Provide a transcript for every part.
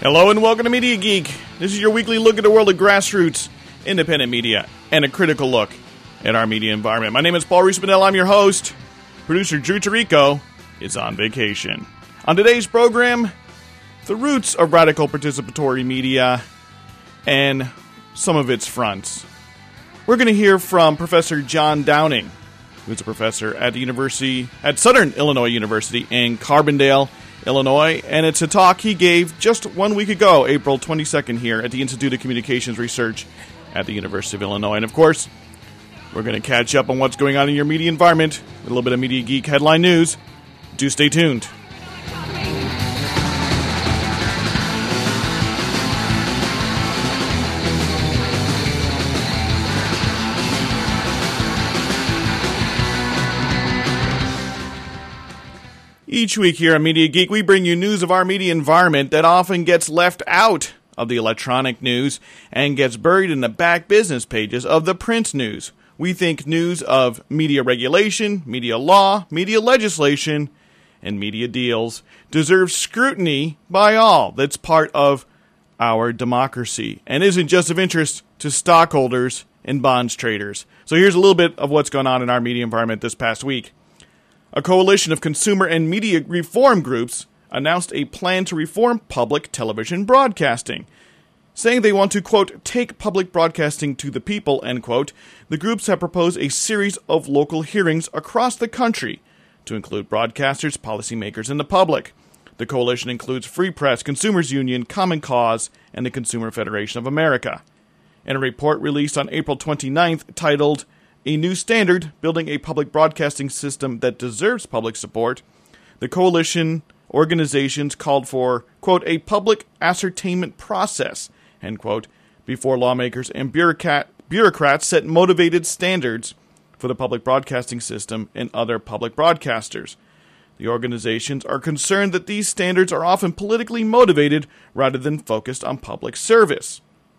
Hello and welcome to Media Geek. This is your weekly look at the world of grassroots, independent media, and a critical look at our media environment. My name is Paul Reese-Mandel. I'm your host. Producer Drew Tarico is on vacation. On today's program, the roots of radical participatory media and some of its fronts. We're going to hear from Professor John Downing, who's a professor at Southern Illinois University in Carbondale, Illinois, and it's a talk he gave just 1 week ago, April 22nd, here at the Institute of Communications Research at the University of Illinois. And of course, we're going to catch up on what's going on in your media environment with a little bit of Media Geek headline news. Do stay tuned. Each week here on Media Geek, we bring you news of our media environment that often gets left out of the electronic news and gets buried in the back business pages of the print news. We think news of media regulation, media law, media legislation, and media deals deserves scrutiny by all that's part of our democracy and isn't just of interest to stockholders and bonds traders. So here's a little bit of what's going on in our media environment this past week. A coalition of consumer and media reform groups announced a plan to reform public television broadcasting. Saying they want to, quote, take public broadcasting to the people, end quote, the groups have proposed a series of local hearings across the country to include broadcasters, policymakers, and the public. The coalition includes Free Press, Consumers Union, Common Cause, and the Consumer Federation of America. In a report released on April 29th titled A New Standard, Building a Public Broadcasting System That Deserves Public Support, the coalition organizations called for, quote, a public ascertainment process, end quote, before lawmakers and bureaucrats set motivated standards for the public broadcasting system and other public broadcasters. The organizations are concerned that these standards are often politically motivated rather than focused on public service.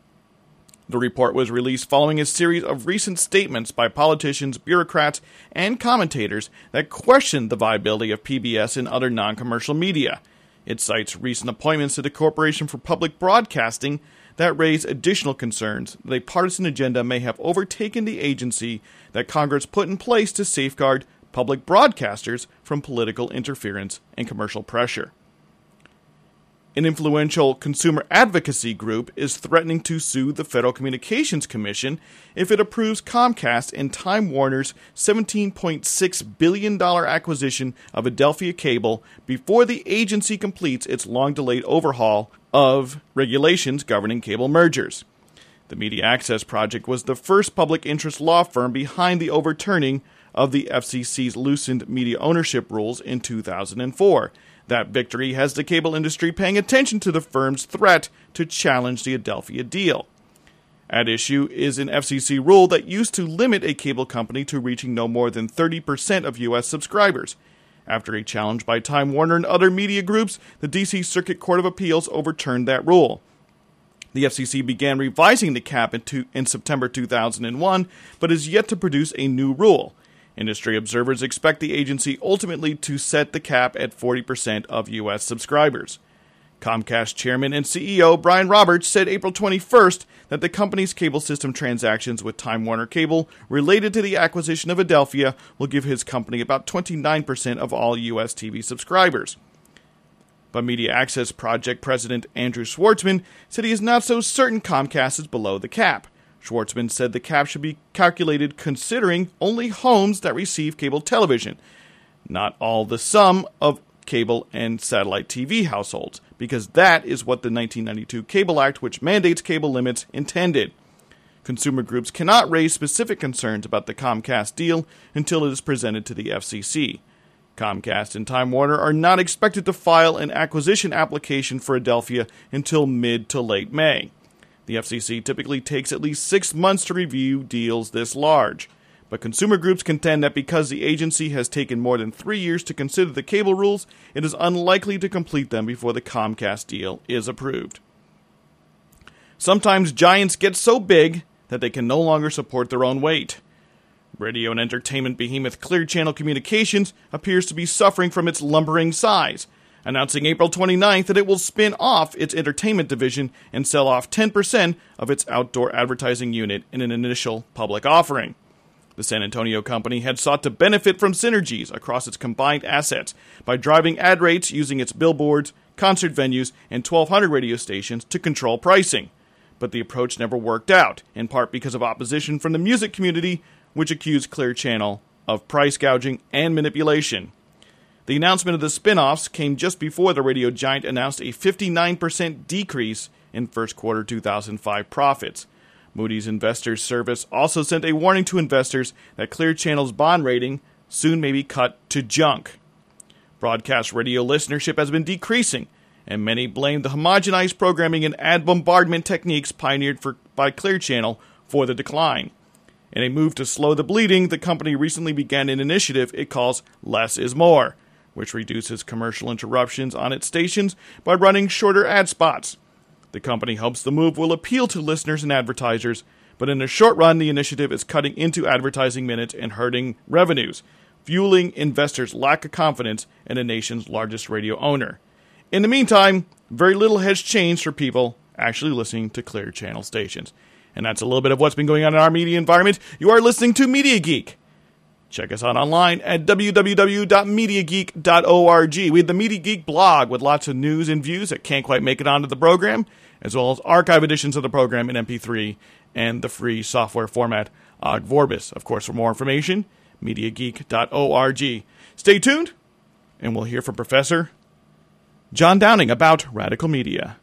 The report was released following a series of recent statements by politicians, bureaucrats, and commentators that questioned the viability of PBS and other non-commercial media. It cites recent appointments to the Corporation for Public Broadcasting that raise additional concerns that a partisan agenda may have overtaken the agency that Congress put in place to safeguard public broadcasters from political interference and commercial pressure. An influential consumer advocacy group is threatening to sue the Federal Communications Commission if it approves Comcast and Time Warner's $17.6 billion acquisition of Adelphia Cable before the agency completes its long-delayed overhaul of regulations governing cable mergers. The Media Access Project was the first public interest law firm behind the overturning of the FCC's loosened media ownership rules in 2004. That victory has the cable industry paying attention to the firm's threat to challenge the Adelphia deal. At issue is an FCC rule that used to limit a cable company to reaching no more than 30% of U.S. subscribers. After a challenge by Time Warner and other media groups, the D.C. Circuit Court of Appeals overturned that rule. The FCC began revising the cap in September 2001, but is yet to produce a new rule. Industry observers expect the agency ultimately to set the cap at 40% of U.S. subscribers. Comcast chairman and CEO Brian Roberts said April 21st that the company's cable system transactions with Time Warner Cable related to the acquisition of Adelphia will give his company about 29% of all U.S. TV subscribers. But Media Access Project President Andrew Schwartzman said he is not so certain Comcast is below the cap. Schwartzman said the cap should be calculated considering only homes that receive cable television, not all the sum of cable and satellite TV households, because that is what the 1992 Cable Act, which mandates cable limits, intended. Consumer groups cannot raise specific concerns about the Comcast deal until it is presented to the FCC. Comcast and Time Warner are not expected to file an acquisition application for Adelphia until mid to late May. The FCC typically takes at least 6 months to review deals this large. But consumer groups contend that because the agency has taken more than 3 years to consider the cable rules, it is unlikely to complete them before the Comcast deal is approved. Sometimes giants get so big that they can no longer support their own weight. Radio and entertainment behemoth Clear Channel Communications appears to be suffering from its lumbering size. announcing April 29th that it will spin off its entertainment division and sell off 10% of its outdoor advertising unit in an initial public offering. The San Antonio company had sought to benefit from synergies across its combined assets by driving ad rates using its billboards, concert venues, and 1,200 radio stations to control pricing. But the approach never worked out, in part because of opposition from the music community, which accused Clear Channel of price gouging and manipulation. The announcement of the spin-offs came just before the radio giant announced a 59% decrease in first quarter 2005 profits. Moody's Investors Service also sent a warning to investors that Clear Channel's bond rating soon may be cut to junk. Broadcast radio listenership has been decreasing, and many blame the homogenized programming and ad bombardment techniques pioneered by Clear Channel for the decline. In a move to slow the bleeding, the company recently began an initiative it calls Less is More, which reduces commercial interruptions on its stations by running shorter ad spots. The company hopes the move will appeal to listeners and advertisers, but in the short run, the initiative is cutting into advertising minutes and hurting revenues, fueling investors' lack of confidence in the nation's largest radio owner. In the meantime, very little has changed for people actually listening to Clear Channel stations. And that's a little bit of what's been going on in our media environment. You are listening to Media Geek. Check us out online at www.mediageek.org. We have the Media Geek blog with lots of news and views that can't quite make it onto the program, as well as archive editions of the program in MP3 and the free software format Ogg Vorbis. Of course, for more information, mediageek.org. Stay tuned, and we'll hear from Professor John Downing about radical media.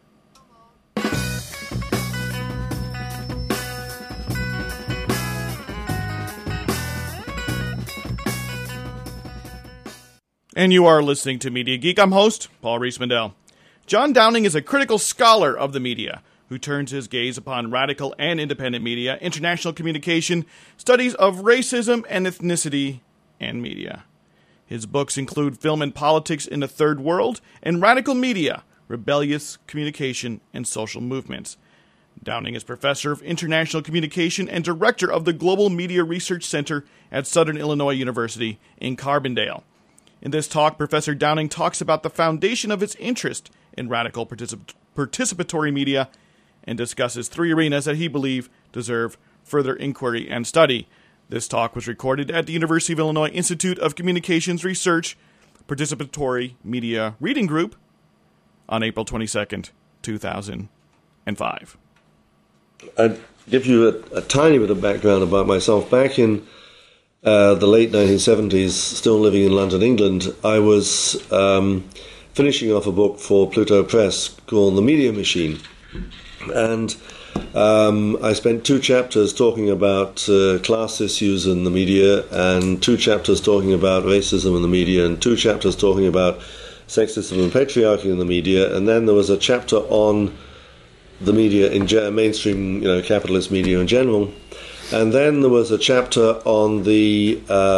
And you are listening to Media Geek. I'm host, Paul Rees-Mandel. John Downing is a critical scholar of the media who turns his gaze upon radical and independent media, international communication, studies of racism and ethnicity, and media. His books include Film and Politics in the Third World and Radical Media, Rebellious Communication and Social Movements. Downing is professor of international communication and director of the Global Media Research Center at Southern Illinois University in Carbondale. In this talk, Professor Downing talks about the foundation of its interest in radical participatory media and discusses three arenas that he believes deserve further inquiry and study. This talk was recorded at the University of Illinois Institute of Communications Research Participatory Media Reading Group on April 22nd, 2005. I'd give you a tiny bit of background about myself. Back in the late 1970s, still living in London, England, I was finishing off a book for Pluto Press called The Media Machine. And I spent 2 chapters talking about class issues in the media, and 2 chapters talking about racism in the media, and 2 chapters talking about sexism and patriarchy in the media, and then there was a chapter on the media in mainstream, capitalist media in general. And then there was a chapter on the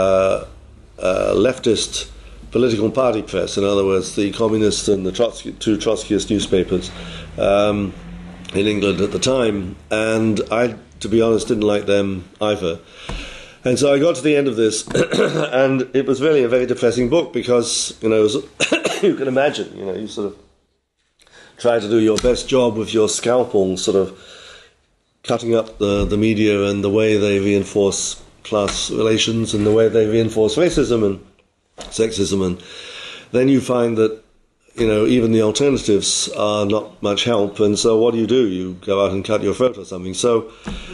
leftist political party press, in other words, the communist and the two Trotskyist newspapers in England at the time. And I, to be honest, didn't like them either. And so I got to the end of this, and it was really a very depressing book because, it was, you can imagine, you sort of try to do your best job with your scalpel, sort of cutting up the media and the way they reinforce class relations and the way they reinforce racism and sexism. And then you find that, even the alternatives are not much help. And so what do? You go out and cut your throat or something. So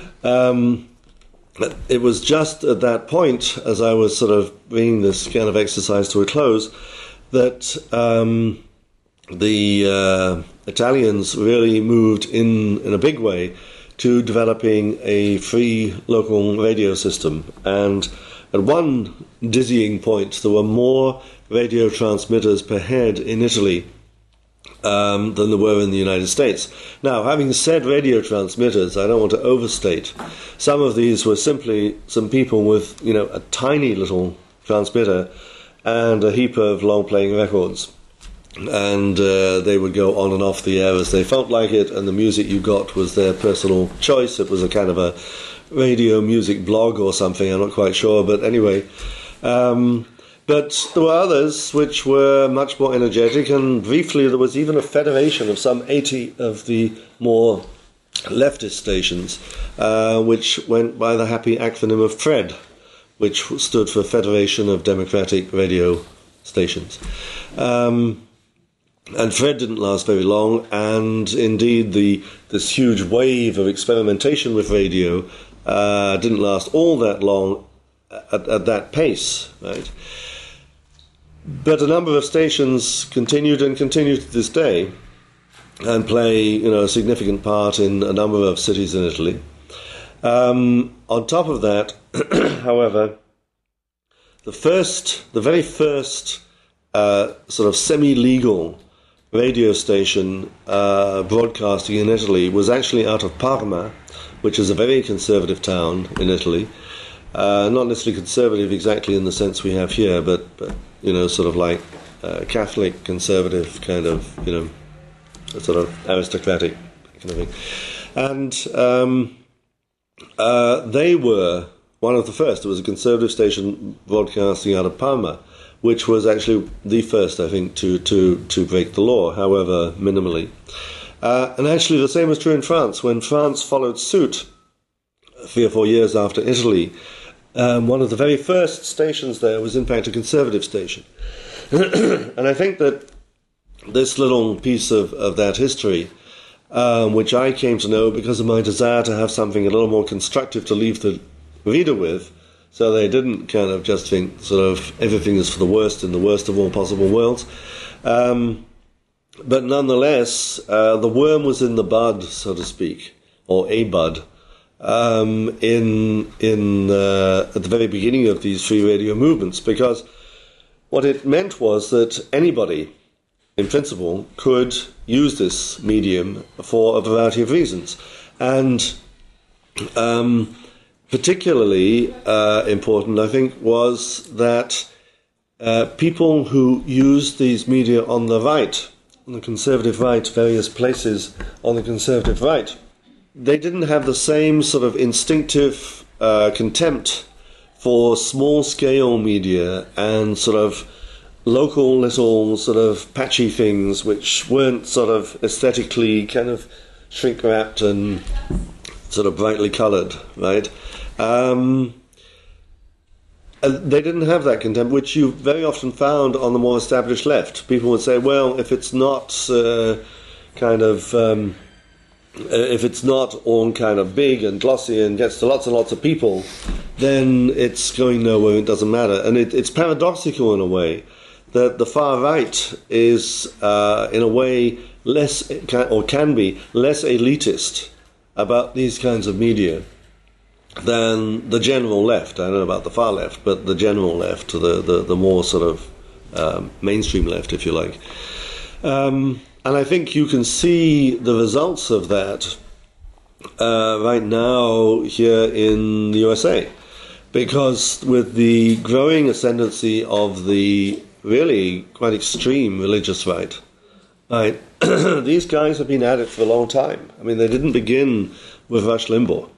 it was just at that point, as I was sort of bringing this kind of exercise to a close, that the Italians really moved in a big way to developing a free local radio system. And at one dizzying point, there were more radio transmitters per head in Italy than there were in the United States. Now, having said radio transmitters, I don't want to overstate. Some of these were simply some people with, a tiny little transmitter and a heap of long-playing records. And they would go on and off the air as they felt like it, and the music you got was their personal choice. It was a kind of a radio music blog or something, I'm not quite sure, but anyway. But there were others which were much more energetic, and briefly there was even a federation of some 80 of the more leftist stations, which went by the happy acronym of FRED, which stood for Federation of Democratic Radio Stations. And FRED didn't last very long, and indeed this huge wave of experimentation with radio didn't last all that long at that pace, right? But a number of stations continued and continue to this day and play, a significant part in a number of cities in Italy. On top of that, however, the very first sort of semi-legal radio station broadcasting in Italy was actually out of Parma, which is a very conservative town in Italy. Not necessarily conservative exactly in the sense we have here, but sort of like Catholic, conservative kind of, sort of aristocratic kind of thing. And they were one of the first. It was a conservative station broadcasting out of Parma, which was actually the first, I think, to break the law, however minimally. And actually the same was true in France. When France followed suit 3 or 4 years after Italy, one of the very first stations there was in fact a conservative station. And I think that this little piece of that history, which I came to know because of my desire to have something a little more constructive to leave the reader with, so they didn't kind of just think sort of everything is for the worst in the worst of all possible worlds. But nonetheless, the worm was in the bud, so to speak, or a bud, at the very beginning of these free radio movements, because what it meant was that anybody, in principle, could use this medium for a variety of reasons. And particularly important, I think, was that people who used these media on the right, on the conservative right, various places on the conservative right, they didn't have the same sort of instinctive contempt for small-scale media and sort of local little sort of patchy things which weren't sort of aesthetically kind of shrink-wrapped and sort of brightly coloured, right? They didn't have that contempt, which you very often found on the more established left. People would say, well, if it's not if it's not all kind of big and glossy and gets to lots and lots of people, then it's going nowhere, it doesn't matter. And it's paradoxical in a way that the far right is, in a way, less, or can be, less elitist about these kinds of media than the general left. I don't know about the far left, but the general left, the more sort of mainstream left, if you like. And I think you can see the results of that right now here in the USA, because with the growing ascendancy of the really quite extreme religious right, these guys have been at it for a long time. I mean, they didn't begin with Rush Limbaugh.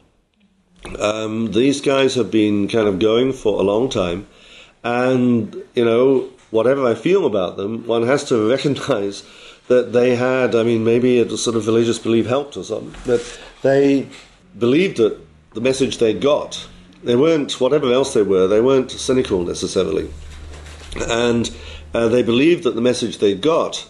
These guys have been kind of going for a long time, and, whatever I feel about them, one has to recognize that they had, maybe a sort of religious belief helped or something, but they believed that the message they'd got, they weren't, whatever else they weren't cynical necessarily. And they believed that the message they'd got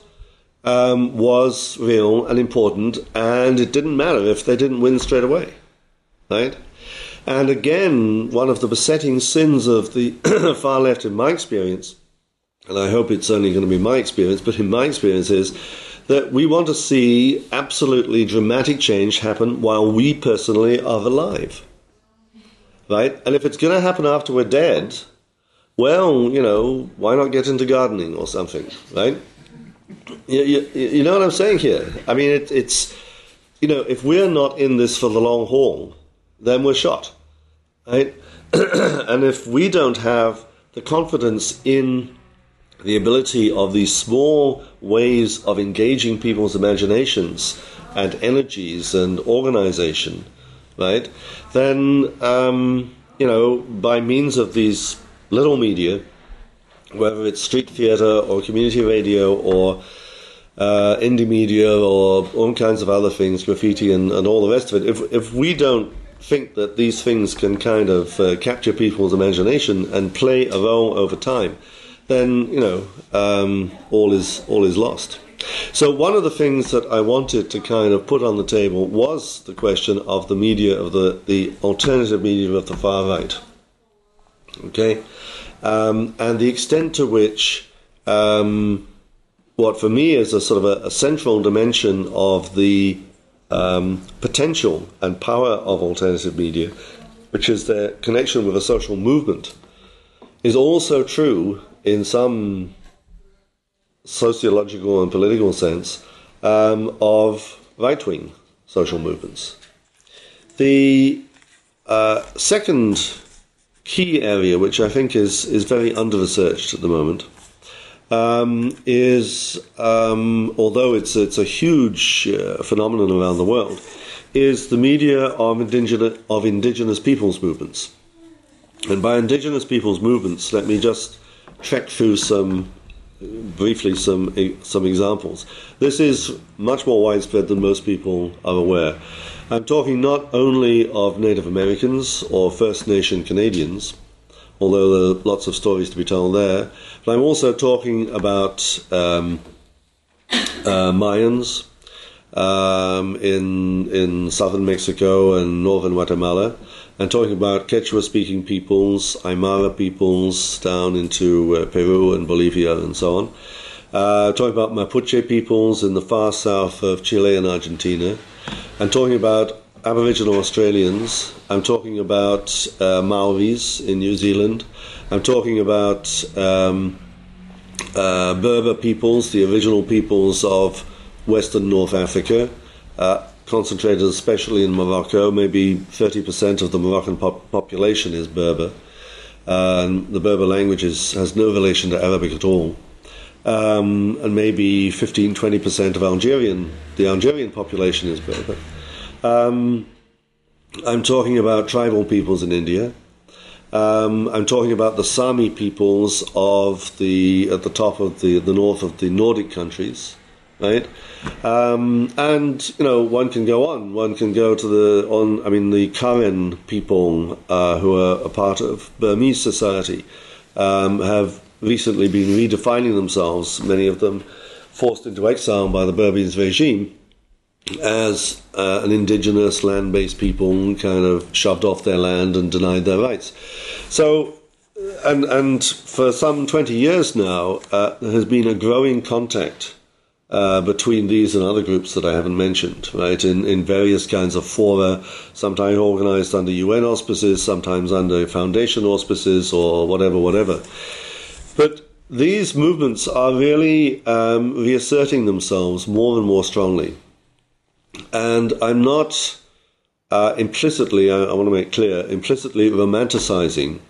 was real and important, and it didn't matter if they didn't win straight away, right? And again, one of the besetting sins of the far left, in my experience, and I hope it's only going to be my experience, but in my experience is that we want to see absolutely dramatic change happen while we personally are alive, right? And if it's going to happen after we're dead, well, why not get into gardening or something, right? You know what I'm saying here? I mean, it's if we're not in this for the long haul, then we're shot, right? And if we don't have the confidence in the ability of these small ways of engaging people's imaginations and energies and organization, right, then, by means of these little media, whether it's street theatre or community radio or indie media or all kinds of other things, graffiti and all the rest of it, if we don't think that these things can kind of capture people's imagination and play a role over time, then all is lost. So one of the things that I wanted to kind of put on the table was the question of the media, of the alternative media of the far right. Okay, and the extent to which what for me is a sort of a central dimension of the potential and power of alternative media, which is their connection with a social movement, is also true in some sociological and political sense of right-wing social movements. The second key area, which I think is very under-researched at the moment, is, although it's a huge phenomenon around the world, is the media of indigenous peoples movements. And by indigenous peoples movements, let me just trek through briefly some examples. This is much more widespread than most people are aware. I'm talking not only of Native Americans or First Nation Canadians, although there are lots of stories to be told there, but I'm also talking about Mayans in southern Mexico and northern Guatemala. I'm talking about Quechua-speaking peoples, Aymara peoples down into Peru and Bolivia and so on. Talking about Mapuche peoples in the far south of Chile and Argentina. I'm talking about Aboriginal Australians. I'm talking about Maoris in New Zealand. I'm talking about Berber peoples, the original peoples of Western North Africa, concentrated especially in Morocco. Maybe 30% of the Moroccan population is Berber. The Berber language has no relation to Arabic at all. And maybe 15-20% of the Algerian population is Berber. I'm talking about tribal peoples in India. I'm talking about the Sami peoples at the top of the north of the Nordic countries, right? And one can go on. One can go to the Karen people who are a part of Burmese society have recently been redefining themselves. Many of them forced into exile by the Burmese regime as an indigenous land-based people, kind of shoved off their land and denied their rights. So, and for some 20 years now, there has been a growing contact between these and other groups that I haven't mentioned, right, in various kinds of fora, sometimes organized under UN auspices, sometimes under foundation auspices, or whatever. But these movements are really reasserting themselves more and more strongly. And I'm not implicitly, I want to make clear, implicitly romanticizing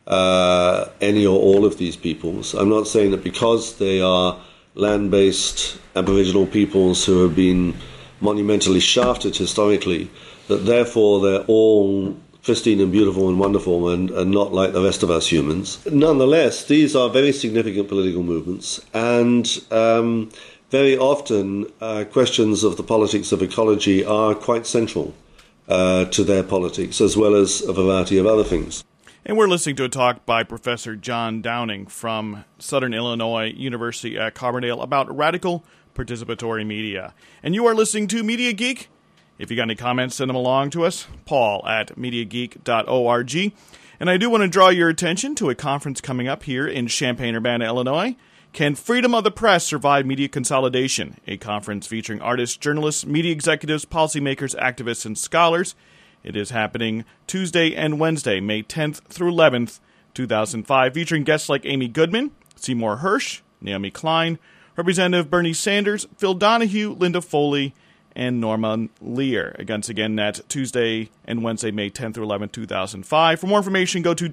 any or all of these peoples. I'm not saying that because they are land-based Aboriginal peoples who have been monumentally shafted historically, that therefore they're all pristine and beautiful and wonderful and not like the rest of us humans. Nonetheless, these are very significant political movements, and very often questions of the politics of ecology are quite central to their politics, as well as a variety of other things. And we're listening to a talk by Professor John Downing from Southern Illinois University at Carbondale about radical participatory media. And you are listening to Media Geek. If you got any comments, send them along to us, paul@MediaGeek.org. And I do want to draw your attention to a conference coming up here in Champaign-Urbana, Illinois. Can Freedom of the Press Survive Media Consolidation? A conference featuring artists, journalists, media executives, policymakers, activists, and scholars. It is happening Tuesday and Wednesday, May 10th through 11th, 2005, featuring guests like Amy Goodman, Seymour Hersh, Naomi Klein, Representative Bernie Sanders, Phil Donahue, Linda Foley, and Norman Lear. Again, that's Tuesday and Wednesday, May 10th through 11th, 2005. For more information, go to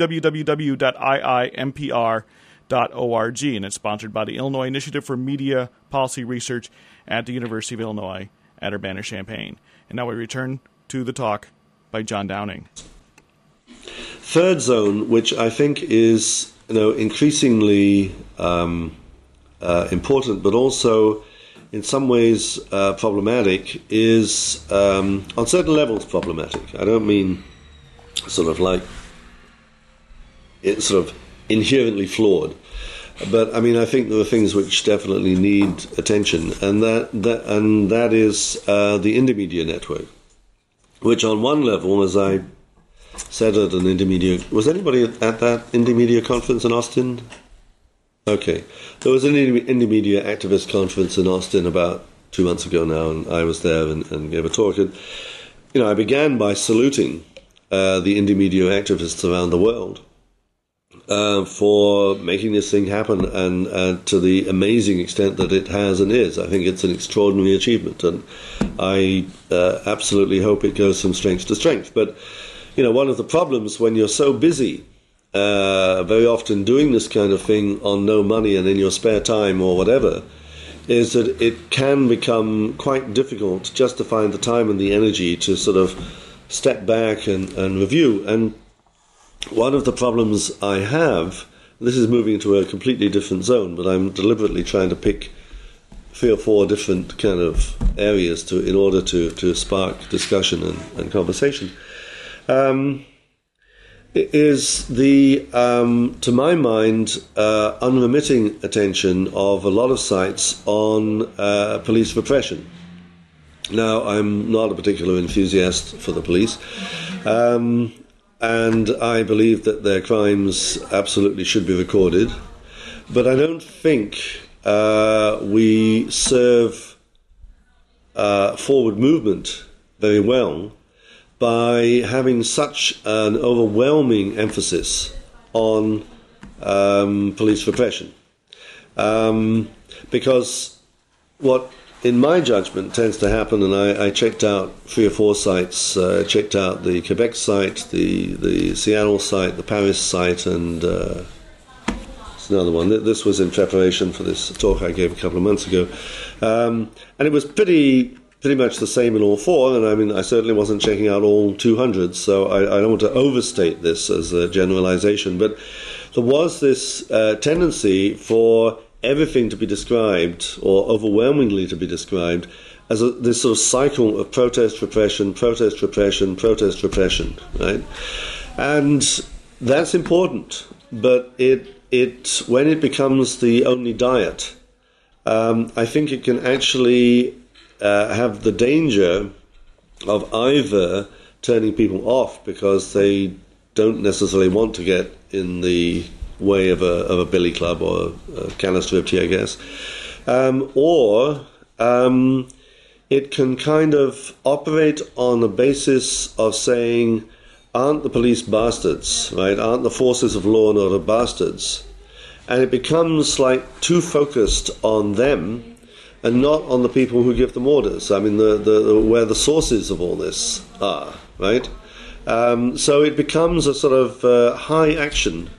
www.iimpr.org, and it's sponsored by the Illinois Initiative for Media Policy Research at the University of Illinois at Urbana-Champaign. And now we return to the talk by John Downing. Third zone, which I think is increasingly important, but also in some ways problematic, is on certain levels problematic. I don't mean sort of like it's sort of inherently flawed, but I mean I think there are things which definitely need attention, and that is the Indymedia network, which on one level, as I said at an Indymedia, was anybody at that Indymedia conference in Austin? Okay, there was an Indymedia activist conference in Austin about 2 months ago now, and I was there and gave a talk. And I began by saluting the Indymedia activists around the world for making this thing happen, and to the amazing extent that it has and is. I think it's an extraordinary achievement, and I absolutely hope it goes from strength to strength. But one of the problems when you're so busy, very often doing this kind of thing on no money and in your spare time or whatever, is that it can become quite difficult just to find the time and the energy to sort of step back and review. And one of the problems I have, this is moving into a completely different zone, but I'm deliberately trying to pick 3 or 4 different kind of areas in order to spark discussion and conversation. Is the, to my mind, unremitting attention of a lot of sites on police repression. Now, I'm not a particular enthusiast for the police, and I believe that their crimes absolutely should be recorded, but I don't think we serve forward movement very well by having such an overwhelming emphasis on police repression. Because what, in my judgment, tends to happen, and I checked out 3 or 4 sites, checked out the Quebec site, the Seattle site, the Paris site, and it's another one. This was in preparation for this talk I gave a couple of months ago. And it was pretty much the same in all 4, and I mean, I certainly wasn't checking out all 200, so I don't want to overstate this as a generalization, but there was this tendency for everything to be described, or overwhelmingly to be described, as this sort of cycle of protest, repression, protest, repression, protest, repression, right? And that's important, but it when it becomes the only diet, I think it can actually have the danger of either turning people off because they don't necessarily want to get in the way of a billy club or a canister of tear gas, or it can kind of operate on the basis of saying, aren't the police bastards, right? Aren't the forces of law and order bastards? And it becomes like too focused on them and not on the people who give them orders. I mean, where the sources of all this are, right? So it becomes a sort of high action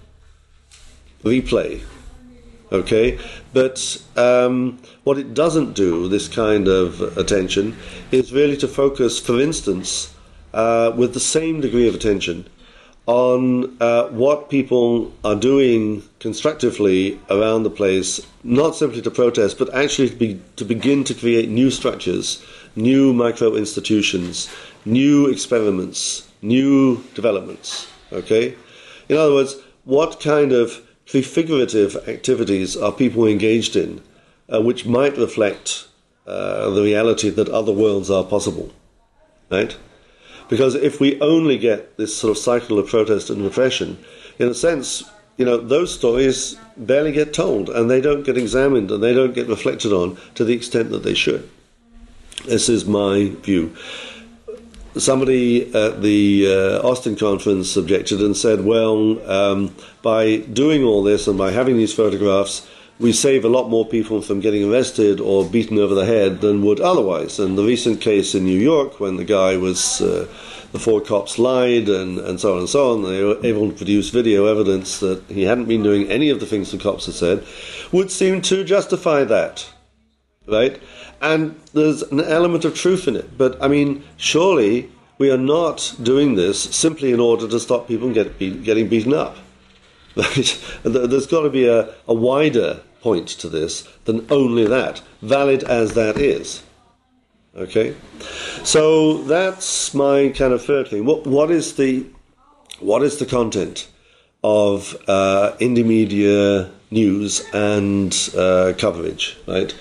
replay, okay? But what it doesn't do, this kind of attention, is really to focus, for instance, with the same degree of attention on what people are doing constructively around the place, not simply to protest, but actually to begin to create new structures, new micro-institutions, new experiments, new developments, okay? In other words, what kind of prefigurative activities are people engaged in which might reflect the reality that other worlds are possible, right? Because if we only get this sort of cycle of protest and repression, in a sense, those stories barely get told, and they don't get examined, and they don't get reflected on to the extent that they should. This is my view. Somebody at the Austin conference objected and said, well, by doing all this and by having these photographs, we save a lot more people from getting arrested or beaten over the head than would otherwise. And the recent case in New York, when the guy was, the 4 cops lied and so on and so on, they were able to produce video evidence that he hadn't been doing any of the things the cops had said, would seem to justify that, right? And there's an element of truth in it. But, I mean, surely we are not doing this simply in order to stop people getting beaten up, Right? There's got to be a wider point to this than only that, valid as that is. Okay? So that's my kind of third thing. What is the content of indie media news and coverage, right?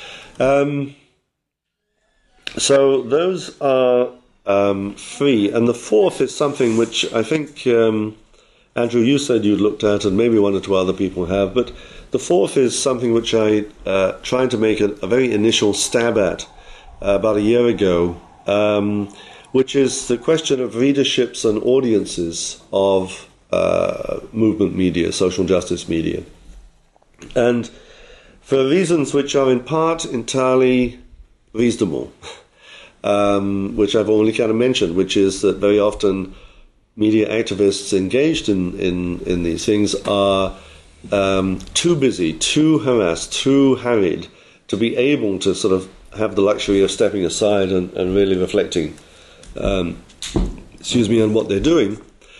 So those are three, and the fourth is something which I think, Andrew, you said you'd looked at, and maybe one or two other people have, but the fourth is something which I tried to make a very initial stab at about a year ago, which is the question of readerships and audiences of movement media, social justice media. And for reasons which are in part entirely reasonable, which I've only kind of mentioned, which is that very often media activists engaged in these things are too busy, too harassed, too harried to be able to sort of have the luxury of stepping aside and really reflecting, on what they're doing.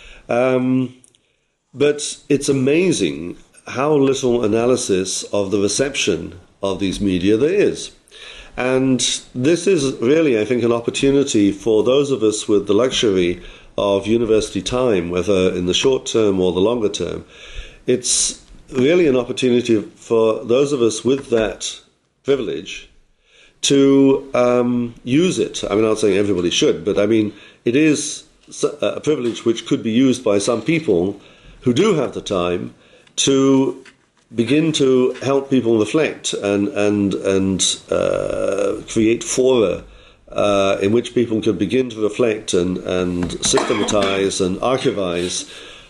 But it's amazing how little analysis of the reception of these media there is. And this is really, I think, an opportunity for those of us with the luxury of university time, whether in the short term or the longer term. It's really an opportunity for those of us with that privilege to use it. I mean, I'm not saying everybody should, but I mean, it is a privilege which could be used by some people who do have the time to begin to help people reflect and create fora in which people can begin to reflect and systematize and archivize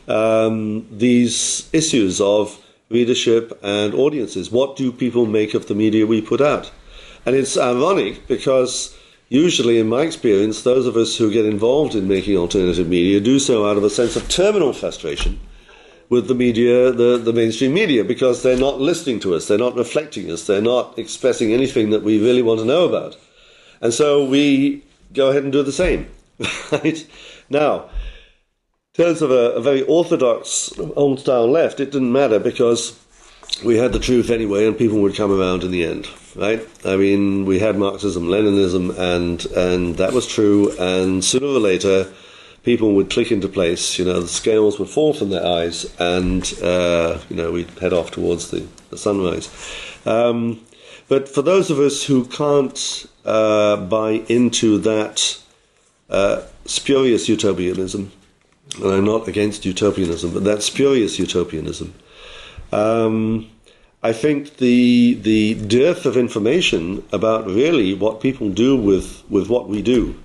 these issues of readership and audiences. What do people make of the media we put out? And it's ironic because usually, in my experience, those of us who get involved in making alternative media do so out of a sense of terminal frustration with the media, the mainstream media, because they're not listening to us, they're not reflecting us, they're not expressing anything that we really want to know about. And so we go ahead and do the same. Right? Now, in terms of a very orthodox, old-style left, it didn't matter because we had the truth anyway and people would come around in the end. Right? I mean, we had Marxism, Leninism, and that was true, and sooner or later people would click into place, the scales would fall from their eyes, and, we'd head off towards the sunrise. But for those of us who can't buy into that spurious utopianism, and I'm not against utopianism, but that spurious utopianism, I think the dearth of information about really what people do with what we do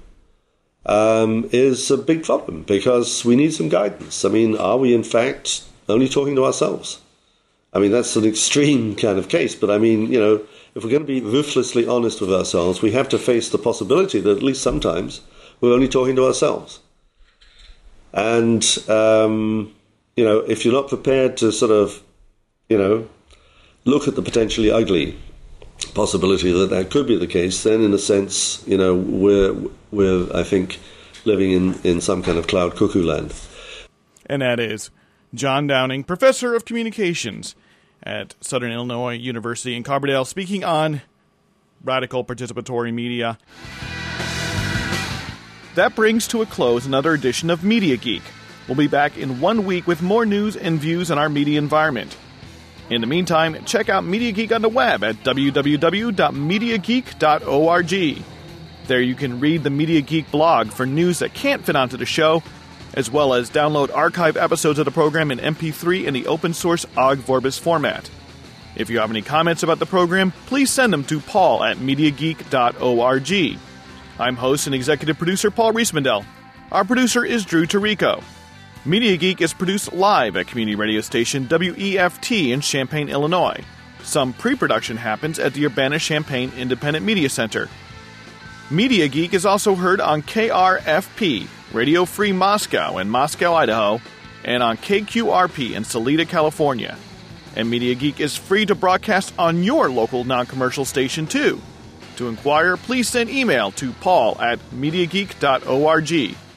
is a big problem, because we need some guidance. I mean, are we in fact only talking to ourselves? I mean, that's an extreme kind of case, but I mean, if we're going to be ruthlessly honest with ourselves, we have to face the possibility that at least sometimes we're only talking to ourselves. And, if you're not prepared to sort of, look at the potentially ugly possibility that could be the case, then in a sense, we're I think, living in some kind of cloud cuckoo land. And that is John Downing, Professor of Communications at Southern Illinois University in Carbondale, speaking on radical participatory media. That brings to a close another edition of Media Geek. We'll be back in 1 week with more news and views on our media environment. In the meantime, check out Media Geek on the web at www.mediageek.org. There you can read the Media Geek blog for news that can't fit onto the show, as well as download archive episodes of the program in MP3 in the open-source Ogg Vorbis format. If you have any comments about the program, please send them to paul at mediageek.org. I'm host and executive producer Paul Riesmandel. Our producer is Drew Tarico. Media Geek is produced live at community radio station WEFT in Champaign, Illinois. Some pre-production happens at the Urbana-Champaign Independent Media Center. Media Geek is also heard on KRFP, Radio Free Moscow in Moscow, Idaho, and on KQRP in Salida, California. And Media Geek is free to broadcast on your local non-commercial station, too. To inquire, please send email to paul at mediageek.org.